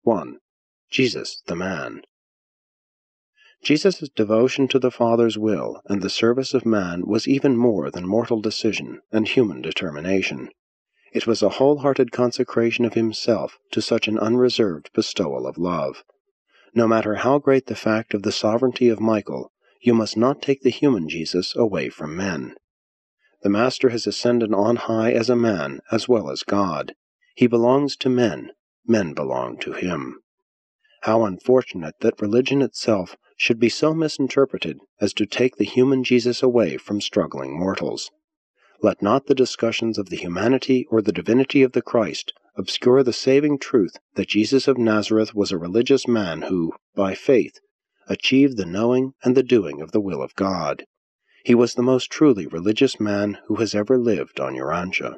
1. Jesus the Man. Jesus' devotion to the Father's will and the service of man was even more than mortal decision and human determination. It was a wholehearted consecration of himself to such an unreserved bestowal of love. No matter how great the fact of the sovereignty of Michael, you must not take the human Jesus away from men. The Master has ascended on high as a man as well as God. He belongs to men. Men belong to him. How unfortunate that religion itself should be so misinterpreted as to take the human Jesus away from struggling mortals. Let not the discussions of the humanity or the divinity of the Christ obscure the saving truth that Jesus of Nazareth was a religious man who, by faith, achieved the knowing and the doing of the will of God. He was the most truly religious man who has ever lived on Urantia.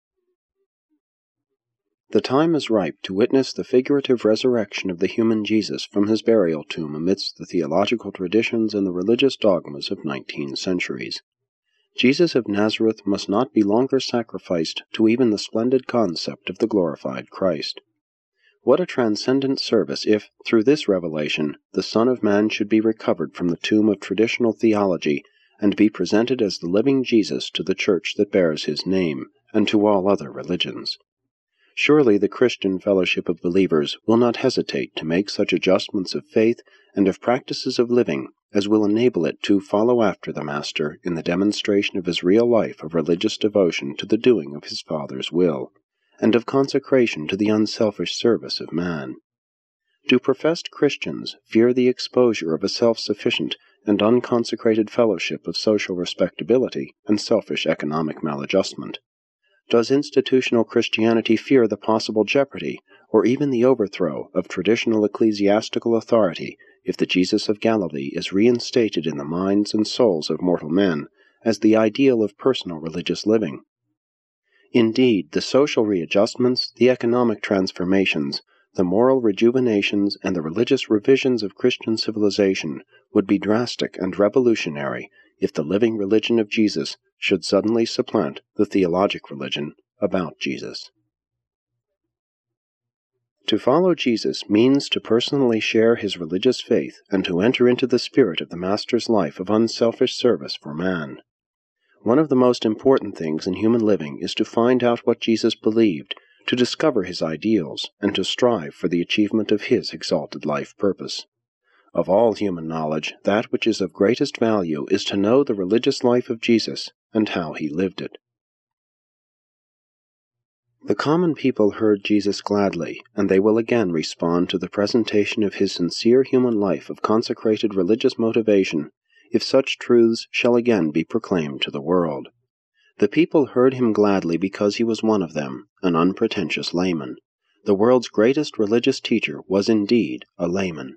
The time is ripe to witness the figurative resurrection of the human Jesus from his burial tomb amidst the theological traditions and the religious dogmas of 19 centuries. Jesus of Nazareth must not be longer sacrificed to even the splendid concept of the glorified Christ. What a transcendent service if, through this revelation, the Son of Man should be recovered from the tomb of traditional theology and be presented as the living Jesus to the Church that bears his name, and to all other religions. Surely the Christian fellowship of believers will not hesitate to make such adjustments of faith and of practices of living as will enable it to follow after the Master in the demonstration of his real life of religious devotion to the doing of his Father's will, and of consecration to the unselfish service of man. Do professed Christians fear the exposure of a self-sufficient and unconsecrated fellowship of social respectability and selfish economic maladjustment? Does institutional Christianity fear the possible jeopardy, or even the overthrow, of traditional ecclesiastical authority if the Jesus of Galilee is reinstated in the minds and souls of mortal men as the ideal of personal religious living? Indeed, the social readjustments, the economic transformations, the moral rejuvenations, and the religious revisions of Christian civilization would be drastic and revolutionary if the living religion of Jesus should suddenly supplant the theologic religion about Jesus. To follow Jesus means to personally share his religious faith and to enter into the spirit of the Master's life of unselfish service for man. One of the most important things in human living is to find out what Jesus believed, to discover his ideals, and to strive for the achievement of his exalted life purpose. Of all human knowledge, that which is of greatest value is to know the religious life of Jesus and how he lived it. The common people heard Jesus gladly, and they will again respond to the presentation of his sincere human life of consecrated religious motivation, if such truths shall again be proclaimed to the world. The people heard him gladly because he was one of them, an unpretentious layman. The world's greatest religious teacher was indeed a layman.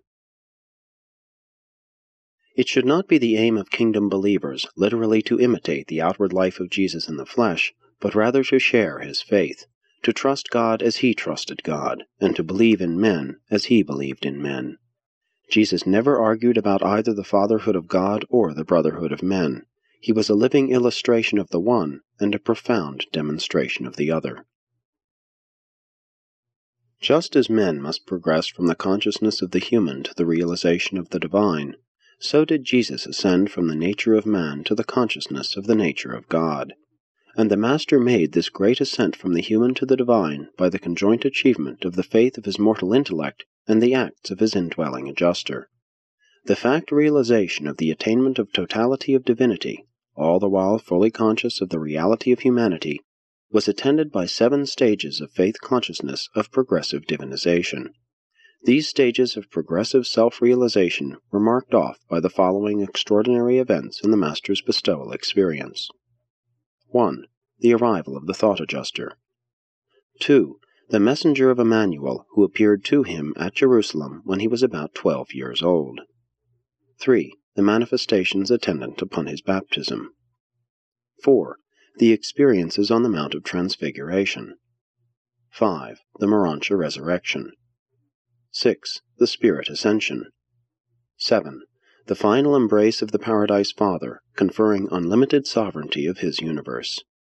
It should not be the aim of kingdom believers literally to imitate the outward life of Jesus in the flesh, but rather to share his faith, to trust God as he trusted God, and to believe in men as he believed in men. Jesus never argued about either the fatherhood of God or the brotherhood of men. He was a living illustration of the one and a profound demonstration of the other. Just as men must progress from the consciousness of the human to the realization of the divine, so did Jesus ascend from the nature of man to the consciousness of the nature of God. And the Master made this great ascent from the human to the divine by the conjoint achievement of the faith of his mortal intellect and the acts of his indwelling adjuster. The fact realization of the attainment of totality of divinity, all the while fully conscious of the reality of humanity, was attended by 7 stages of faith consciousness of progressive divinization. These stages of progressive self-realization were marked off by the following extraordinary events in the Master's bestowal experience. 1. The arrival of the thought adjuster. 2. The messenger of Emmanuel, who appeared to him at Jerusalem when he was about 12 years old. 3. The manifestations attendant upon his baptism. 4. The experiences on the Mount of Transfiguration. 5. The Morontia resurrection. 6. The Spirit ascension. 7. The final embrace of the Paradise Father, conferring unlimited sovereignty of his universe.